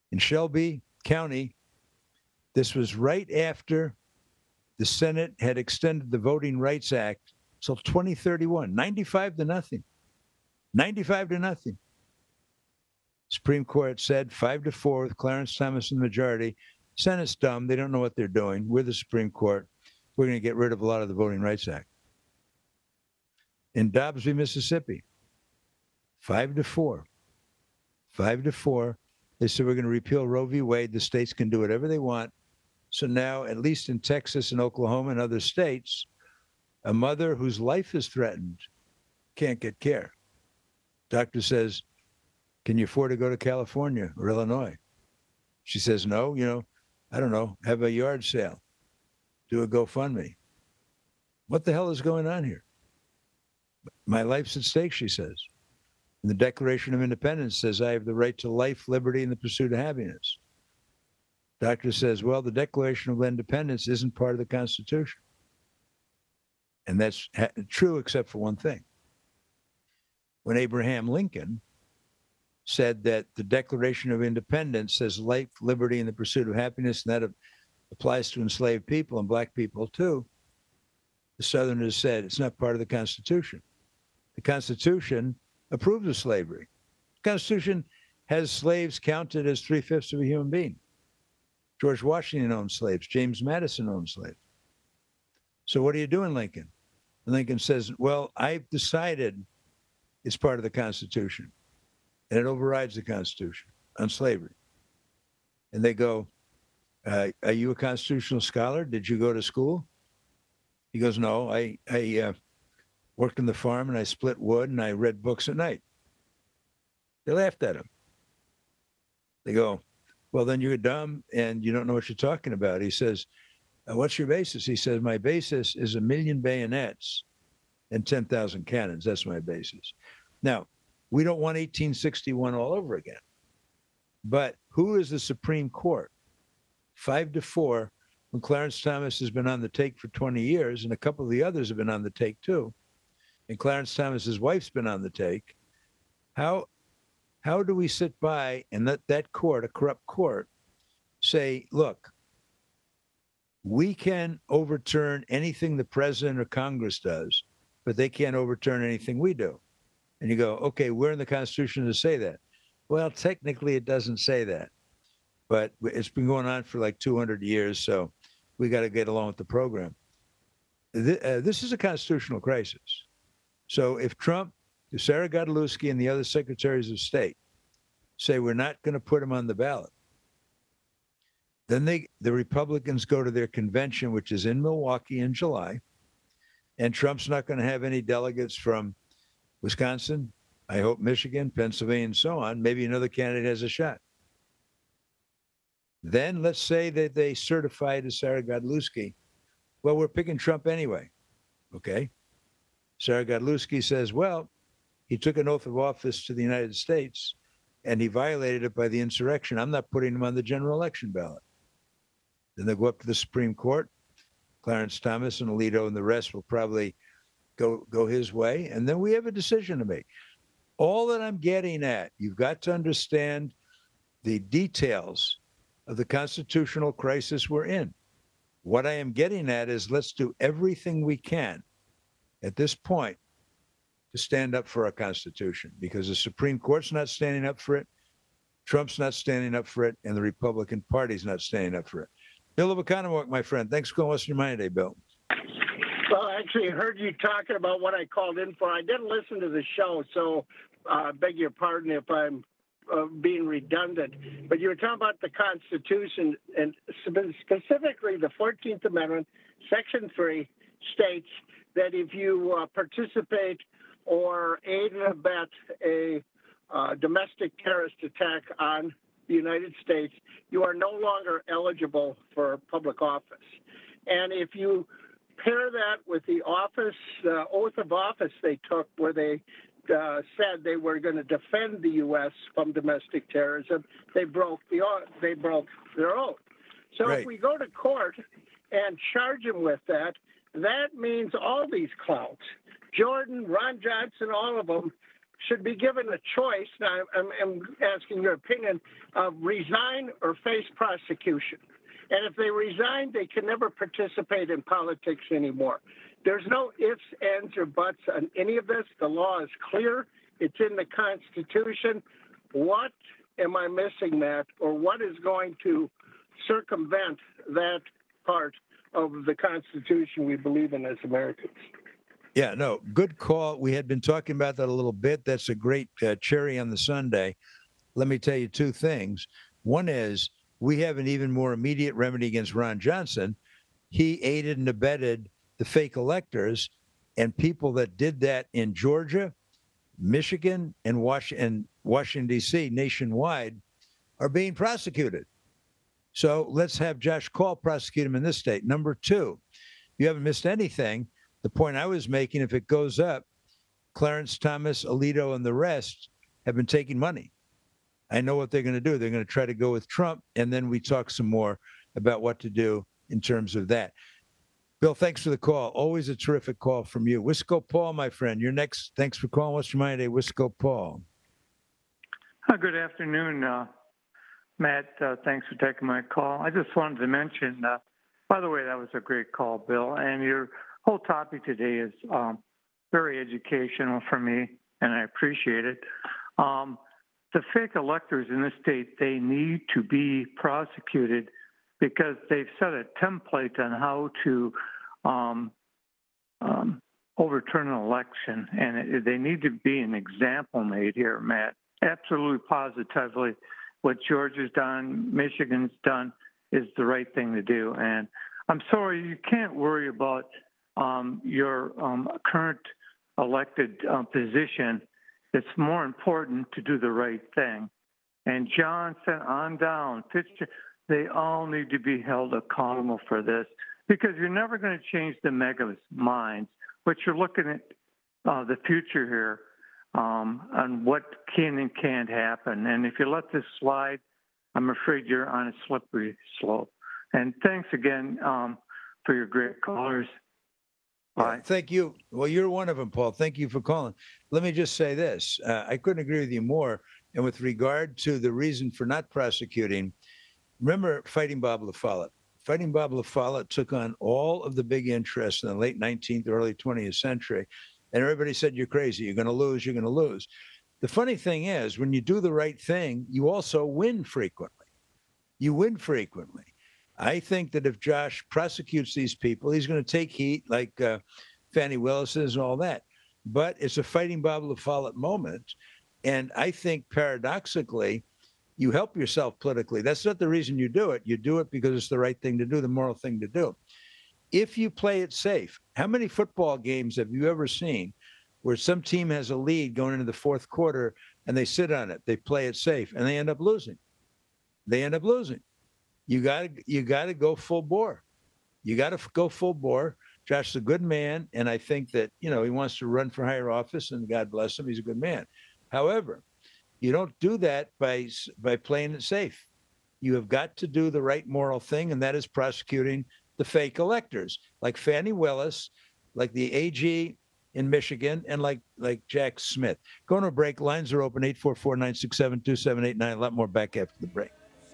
in Shelby County. This was right after the Senate had extended the Voting Rights Act till twenty thirty-one, ninety-five to nothing. ninety-five to nothing. Supreme Court said five to four with Clarence Thomas in the majority. Senate's dumb. They don't know what they're doing. We're the Supreme Court. We're going to get rid of a lot of the Voting Rights Act. In Dobbs v. Mississippi, five to four. Five to four. They said we're going to repeal Roe v. Wade. The states can do whatever they want. So now, at least in Texas and Oklahoma and other states, a mother whose life is threatened can't get care. Doctor says, can you afford to go to California or Illinois? She says, no, you know, I don't know, have a yard sale, do a GoFundMe. What the hell is going on here? My life's at stake, she says. And the Declaration of Independence says I have the right to life, liberty, and the pursuit of happiness. Doctor says, well, the Declaration of Independence isn't part of the Constitution. And that's ha- true except for one thing. When Abraham Lincoln said that the Declaration of Independence says life, liberty, and the pursuit of happiness, and that applies to enslaved people and black people too, the Southerners said it's not part of the Constitution. The Constitution approves of slavery. The Constitution has slaves counted as three-fifths of a human being. George Washington owned slaves. James Madison owned slaves. So what are you doing, Lincoln? And Lincoln says, well, I've decided it's part of the Constitution, and it overrides the Constitution on slavery. And they go, uh, are you a constitutional scholar? Did you go to school? He goes, no, I, I uh, worked on the farm, and I split wood, and I read books at night. They laughed at him. They go, well, then you're dumb, and you don't know what you're talking about. He says, uh, what's your basis? He says, my basis is a million bayonets and ten thousand cannons. That's my basis. Now, we don't want eighteen sixty-one all over again. But who is the Supreme Court? Five to four, when Clarence Thomas has been on the take for twenty years, and a couple of the others have been on the take too, and Clarence Thomas's wife's been on the take. How, how do we sit by and let that court, a corrupt court, say, look, we can overturn anything the president or Congress does, but they can't overturn anything we do? And you go, okay, where in the Constitution does it say that? Well, technically it doesn't say that, but it's been going on for like two hundred years, so we got to get along with the program. This is a constitutional crisis. So if Trump, if Sarah Godlewski and the other secretaries of state say we're not going to put him on the ballot, then they, the Republicans go to their convention, which is in Milwaukee in July, and Trump's not going to have any delegates from Wisconsin, I hope Michigan, Pennsylvania, and so on. Maybe another candidate has a shot. Then let's say that they certify to Sarah Godlewski, well, we're picking Trump anyway. Okay. Sarah Godlewski says, well, he took an oath of office to the United States and he violated it by the insurrection. I'm not putting him on the general election ballot. Then they go up to the Supreme Court. Clarence Thomas and Alito and the rest will probably go go his way, and then we have a decision to make. All that I'm getting at, you've got to understand the details of the constitutional crisis we're in. What I am getting at is let's do everything we can at this point to stand up for our Constitution, because the Supreme Court's not standing up for it, Trump's not standing up for it, and the Republican Party's not standing up for it. Bill of Economowoc, my friend. Thanks for calling Western Mind today, Bill. Well, I actually heard you talking about what I called in for. I didn't listen to the show, so I uh, beg your pardon if I'm uh, being redundant. But you were talking about the Constitution, and specifically the fourteenth Amendment, Section three, states that if you uh, participate or aid and abet a uh, domestic terrorist attack on the United States, you are no longer eligible for public office. And if you pair that with the office, uh, oath of office they took, where they uh, said they were going to defend the U S from domestic terrorism, they broke the they broke their oath. So right. If we go to court and charge them with that, that means all these clowns, Jordan, Ron Johnson, all of them, should be given a choice. Now, I'm, I'm asking your opinion of resign or face prosecution. And if they resign, they can never participate in politics anymore. There's no ifs, ands, or buts on any of this. The law is clear. It's in the Constitution. What am I missing, Matt, or what is going to circumvent that part of the Constitution we believe in as Americans? Yeah, no, good call. We had been talking about that a little bit. That's a great uh, cherry on the sundae. Let me tell you two things. One is we have an even more immediate remedy against Ron Johnson. He aided and abetted the fake electors, and people that did that in Georgia, Michigan, and Washington, Washington D C nationwide are being prosecuted. So let's have Josh Kaul prosecute him in this state. Number two, you haven't missed anything. The point I was making, if it goes up, Clarence Thomas, Alito, and the rest have been taking money. I know what they're going to do. They're going to try to go with Trump, and then we talk some more about what to do in terms of that. Bill, thanks for the call. Always a terrific call from you. Wisco Paul, my friend, you're next. Thanks for calling. What's your mind today, Wisco Paul? Uh, good afternoon, uh, Matt. Uh, thanks for taking my call. I just wanted to mention, uh, by the way, that was a great call, Bill, and your whole topic today is um, very educational for me, and I appreciate it. Um, the fake electors in this state, they need to be prosecuted because they've set a template on how to um, um, overturn an election, and it, they need to be an example made here, Matt. Absolutely positively, what Georgia's done, Michigan's done, is the right thing to do. And I'm sorry, you can't worry about um, your um, current elected uh, position. It's more important to do the right thing. And Johnson on down, Fitzgerald, they all need to be held accountable for this because you're never going to change the mega's minds, but you're looking at uh, the future here um, on what can and can't happen. And if you let this slide, I'm afraid you're on a slippery slope. And thanks again um, for your great callers. Bye. Yeah, thank you. Well, you're one of them, Paul. Thank you for calling. Let me just say this. Uh, I couldn't agree with you more. And with regard to the reason for not prosecuting, remember Fighting Bob LaFollette. Fighting Bob LaFollette took on all of the big interests in the late nineteenth, early twentieth century. And everybody said, you're crazy. You're going to lose. You're going to lose. The funny thing is, when you do the right thing, you also win frequently. You win frequently. I think that if Josh prosecutes these people, he's going to take heat like uh, Fannie Willis is and all that. But it's a Fighting Bob LaFollette moment. And I think paradoxically, you help yourself politically. That's not the reason you do it. You do it because it's the right thing to do, the moral thing to do. If you play it safe, how many football games have you ever seen where some team has a lead going into the fourth quarter and they sit on it, they play it safe, and they end up losing? They end up losing. You got to you got to go full bore. You got to go full bore. Josh is a good man, and I think that, you know, he wants to run for higher office, and God bless him, he's a good man. However, you don't do that by by playing it safe. You have got to do the right moral thing, and that is prosecuting the fake electors, like Fannie Willis, like the A G in Michigan, and like like Jack Smith. Going to a break. Lines are open, eight four four, nine six seven, two seven eight nine. A lot more back after the break.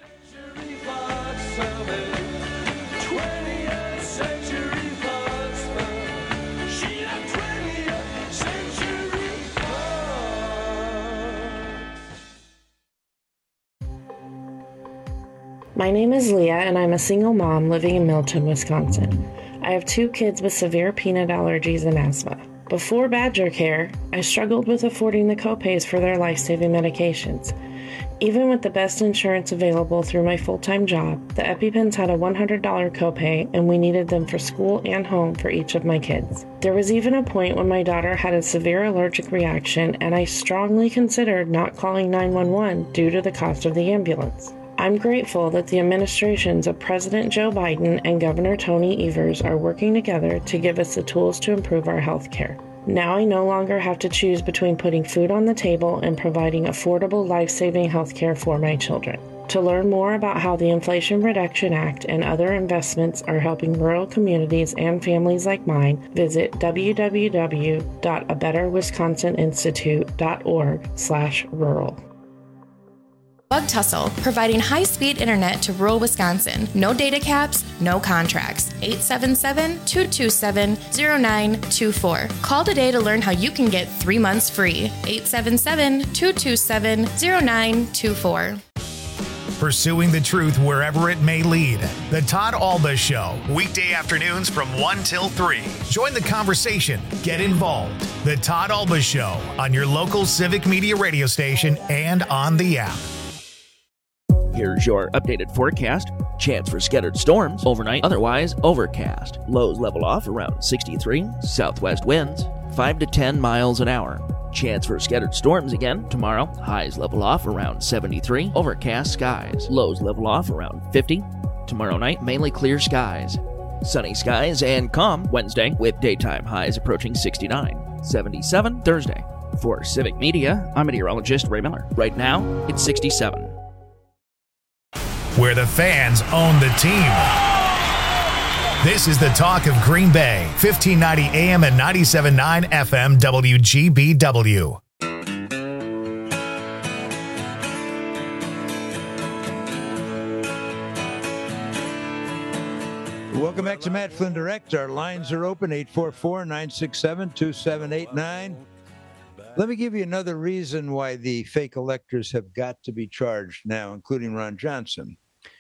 My name is Leah, and I'm a single mom living in Milton, Wisconsin. I have two kids with severe peanut allergies and asthma. Before Badger Care, I struggled with affording the copays for their life-saving medications. Even with the best insurance available through my full-time job, the EpiPens had a one hundred dollars copay, and we needed them for school and home for each of my kids. There was even a point when my daughter had a severe allergic reaction, and I strongly considered not calling nine one one due to the cost of the ambulance. I'm grateful that the administrations of President Joe Biden and Governor Tony Evers are working together to give us the tools to improve our health care. Now I no longer have to choose between putting food on the table and providing affordable, life-saving health care for my children. To learn more about how the Inflation Reduction Act and other investments are helping rural communities and families like mine, visit w w w dot a better wisconsin institute dot org slash rural. Bug Tussle, providing high-speed internet to rural Wisconsin. No data caps, no contracts. eight seven seven, two two seven, zero nine two four. Call today to learn how you can get three months free. eight seven seven, two two seven, zero nine two four. Pursuing the truth wherever it may lead. The Todd Alba Show, weekday afternoons from one till three. Join the conversation. Get involved. The Todd Alba Show on your local Civic Media radio station and on the app. Here's your updated forecast. Chance for scattered storms overnight, otherwise overcast. Lows level off around sixty-three. Southwest winds five to ten miles an hour. Chance for scattered storms again tomorrow. Highs level off around seventy-three. Overcast skies. Lows level off around fifty. Tomorrow night, mainly clear skies. Sunny skies and calm Wednesday with daytime highs approaching sixty-nine. seventy-seven Thursday. For Civic Media, I'm meteorologist Ray Miller. Right now, it's sixty-seven. Where the fans own the team. This is the talk of Green Bay, fifteen ninety A M and ninety-seven point nine F M W G B W. Welcome back to Matt Flynn Direct. Our lines are open, eight four four, nine six seven, two seven eight nine. Let me give you another reason why the fake electors have got to be charged now, including Ron Johnson.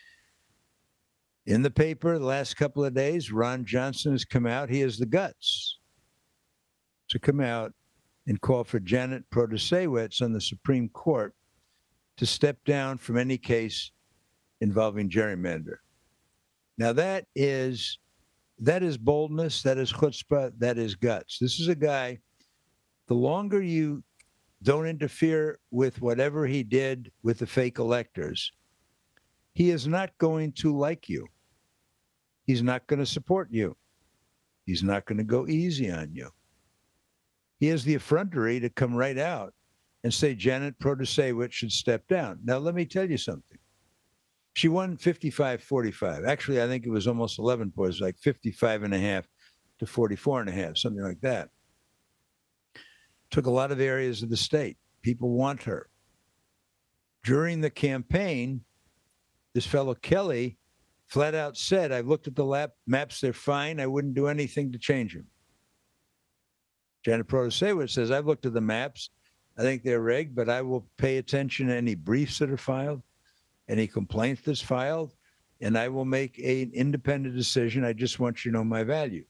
In the paper the last couple of days, Ron Johnson has come out. He has the guts to come out and call for Janet Protasiewicz on the Supreme Court to step down from any case involving gerrymander. Now that is that is boldness, that is chutzpah, that is guts. This is a guy, the longer you don't interfere with whatever he did with the fake electors, he is not going to like you. He's not going to support you. He's not going to go easy on you. He has the effrontery to come right out and say Janet Protasiewicz should step down. Now, let me tell you something. She won fifty-five forty-five. Actually, I think it was almost eleven points, like fifty-five and a half to forty-four and a half, something like that. Took a lot of areas of the state. People want her. During the campaign, this fellow Kelly flat out said, I've looked at the lap maps, they're fine. I wouldn't do anything to change them. Janet Protasiewicz says, I've looked at the maps. I think they're rigged, but I will pay attention to any briefs that are filed, any complaints that's filed, and I will make an independent decision. I just want you to know my values.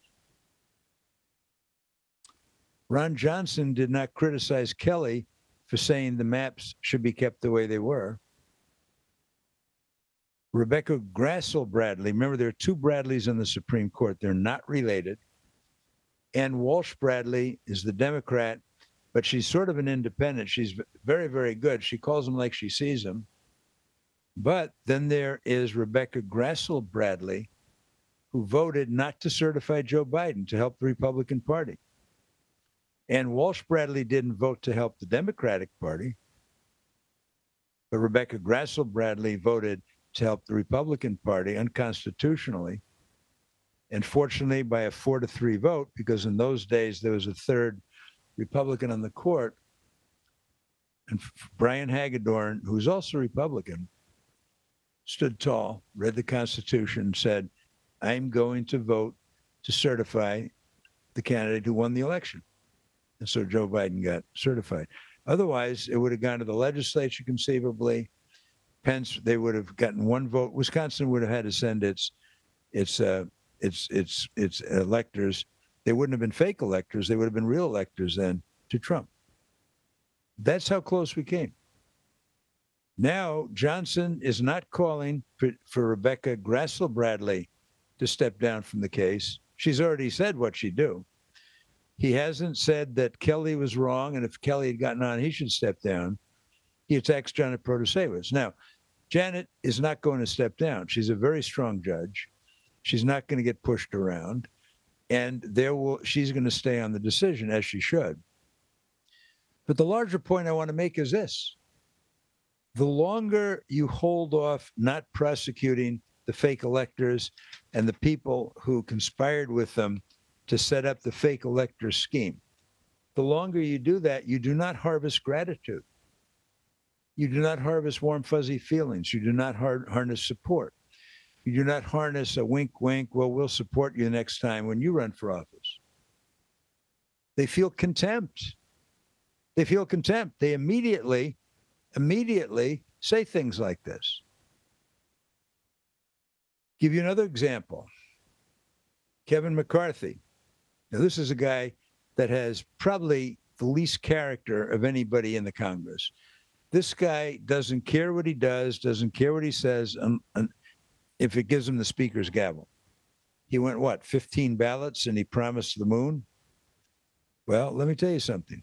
Ron Johnson did not criticize Kelly for saying the maps should be kept the way they were. Rebecca Grassel Bradley, remember there are two Bradleys on the Supreme Court. They're not related. Ann Walsh Bradley is the Democrat, but she's sort of an independent. She's very, very good. She calls them like she sees them. But then there is Rebecca Grassel Bradley, who voted not to certify Joe Biden to help the Republican Party. And Walsh Bradley didn't vote to help the Democratic Party, but Rebecca Grassel Bradley voted to help the Republican Party unconstitutionally. And fortunately, by a four to three vote, because in those days there was a third Republican on the court, and Brian Hagedorn, who's also Republican, stood tall, read the Constitution, and said, I'm going to vote to certify the candidate who won the election. And so Joe Biden got certified. Otherwise, it would have gone to the legislature conceivably. Pence, they would have gotten one vote. Wisconsin would have had to send its its uh, its its its electors. They wouldn't have been fake electors. They would have been real electors then to Trump. That's how close we came. Now, Johnson is not calling for, for Rebecca Grassel Bradley to step down from the case. She's already said what she'd do. He hasn't said that Kelly was wrong, and if Kelly had gotten on, he should step down. He attacks Janet Protasiewicz. Now, Janet is not going to step down. She's a very strong judge. She's not going to get pushed around, and there will she's going to stay on the decision, as she should. But the larger point I want to make is this. The longer you hold off not prosecuting the fake electors and the people who conspired with them to set up the fake elector scheme, the longer you do that, you do not harvest gratitude. You do not harvest warm, fuzzy feelings. You do not har- harness support. You do not harness a wink, wink, well, we'll support you next time when you run for office. They feel contempt. They feel contempt. They immediately, immediately say things like this. Give you another example. Kevin McCarthy. Now, this is a guy that has probably the least character of anybody in the Congress. This guy doesn't care what he does, doesn't care what he says, um, um, if it gives him the speaker's gavel. He went, what, fifteen ballots, and he promised the moon? Well, let me tell you something.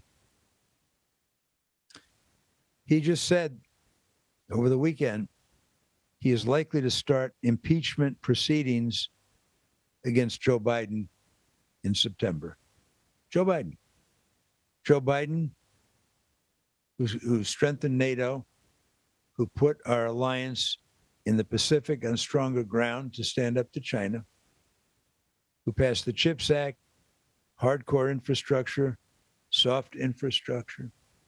He just said over the weekend he is likely to start impeachment proceedings against Joe Biden in September. Joe Biden. Joe Biden, who's, who strengthened NATO, who put our alliance in the Pacific on stronger ground to stand up to China, who passed the CHIPS Act, hardcore infrastructure, soft infrastructure.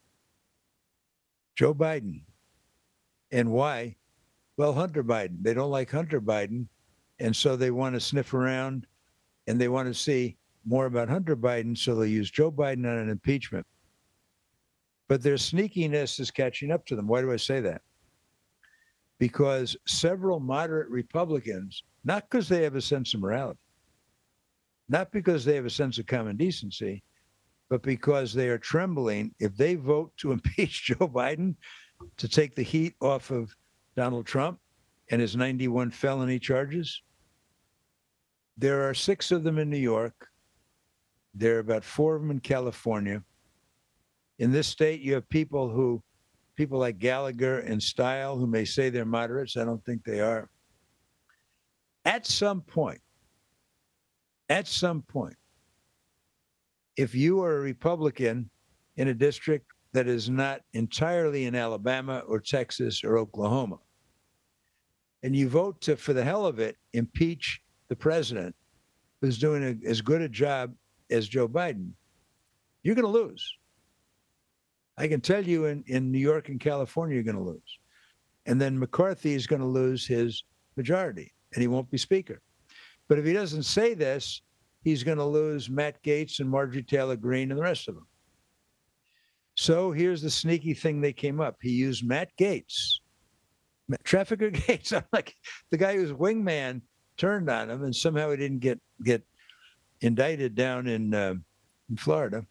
Joe Biden. And why? Well, Hunter Biden. They don't like Hunter Biden, and so they want to sniff around, and they want to see more about Hunter Biden, so they'll use Joe Biden on an impeachment. But their sneakiness is catching up to them. Why do I say that? Because several moderate Republicans, not because they have a sense of morality, not because they have a sense of common decency, but because they are trembling if they vote to impeach Joe Biden to take the heat off of Donald Trump and his ninety-one felony charges. There are six of them in New York. There are about four of them in California. In this state, you have people who, people like Gallagher and Style, who may say they're moderates. I don't think they are. At some point, at some point, if you are a Republican in a district that is not entirely in Alabama or Texas or Oklahoma, and you vote to, for the hell of it, impeach the president who's doing a, as good a job as Joe Biden, you're going to lose. I can tell you in, in New York and California, you're going to lose. And then McCarthy is going to lose his majority, and he won't be speaker. But if he doesn't say this, he's going to lose Matt Gaetz and Marjorie Taylor Greene and the rest of them. So here's the sneaky thing they came up. He used Matt Gaetz, Trafficker Gaetz. I'm like, the guy whose wingman turned on him, and somehow he didn't get get indicted down in, uh, in Florida.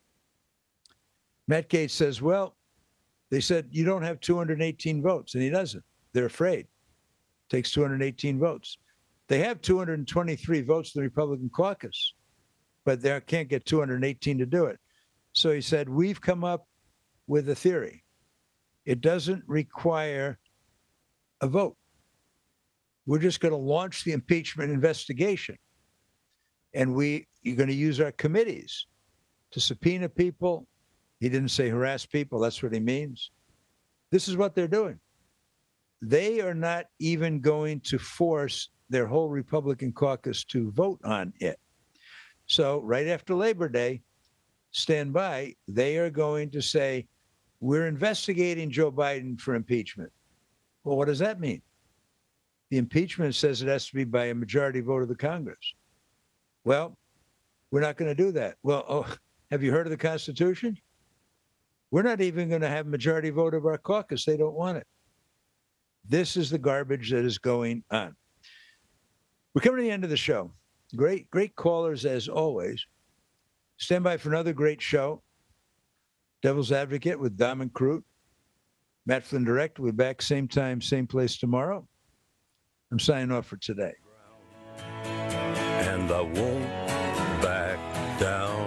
Matt Gaetz says, well, they said you don't have two hundred eighteen votes, and he doesn't. They're afraid. Takes two hundred eighteen votes. They have two hundred twenty-three votes in the Republican caucus, but they can't get two hundred eighteen to do it. So he said, we've come up with a theory. It doesn't require a vote. We're just going to launch the impeachment investigation. And we, you're going to use our committees to subpoena people. He didn't say harass people. That's what he means. This is what they're doing. They are not even going to force their whole Republican caucus to vote on it. So right after Labor Day, stand by, they are going to say, we're investigating Joe Biden for impeachment. Well, what does that mean? The impeachment says it has to be by a majority vote of the Congress. Well, we're not going to do that. Well, oh, have you heard of the Constitution? We're not even going to have a majority vote of our caucus. They don't want it. This is the garbage that is going on. We're coming to the end of the show. Great, great callers as always. Stand by for another great show. Devil's Advocate with Dom and Crute. Matt Flynn Direct. We'll be back same time, same place tomorrow. I'm signing off for today. And I won't back down.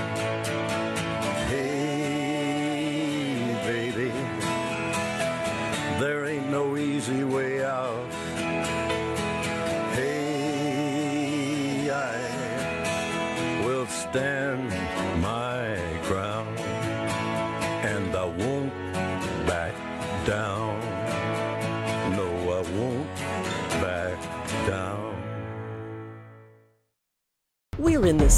Hey, baby, there ain't no easy way out. Hey, I will stand my ground, and I won't back down.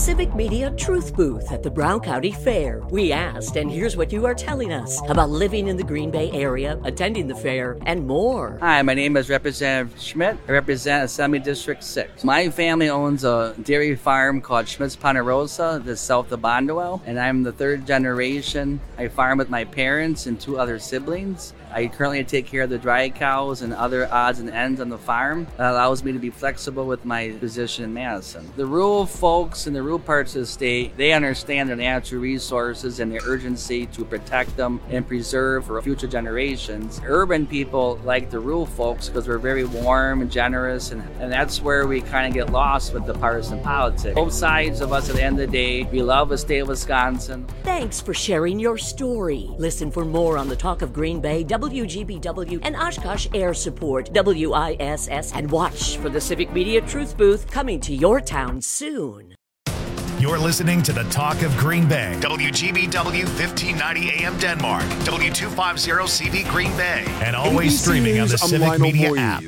Civic Media Truth Booth at the Brown County Fair. We asked, and here's what you are telling us about living in the Green Bay area, attending the fair, and more. Hi, my name is Representative Schmidt. I represent Assembly District six. My family owns a dairy farm called Schmidt's Ponderosa, that's south of Bonduel, and I'm the third generation. I farm with my parents and two other siblings. I currently take care of the dry cows and other odds and ends on the farm. That allows me to be flexible with my position in Madison. The rural folks in the rural parts of the state, they understand their natural resources and the urgency to protect them and preserve for future generations. Urban people like the rural folks because we're very warm and generous, and, and that's where we kind of get lost with the partisan politics. Both sides of us at the end of the day, we love the state of Wisconsin. Thanks for sharing your story. Listen for more on the Talk of Green Bay, W G B W, and Oshkosh Air Support, W I S S, and watch for the Civic Media Truth Booth coming to your town soon. You're listening to the Talk of Green Bay, W G B W fifteen ninety A M Denmark, W two fifty C B Green Bay, and always A B C streaming News, on the I'm Civic Lionel Media Moise. app.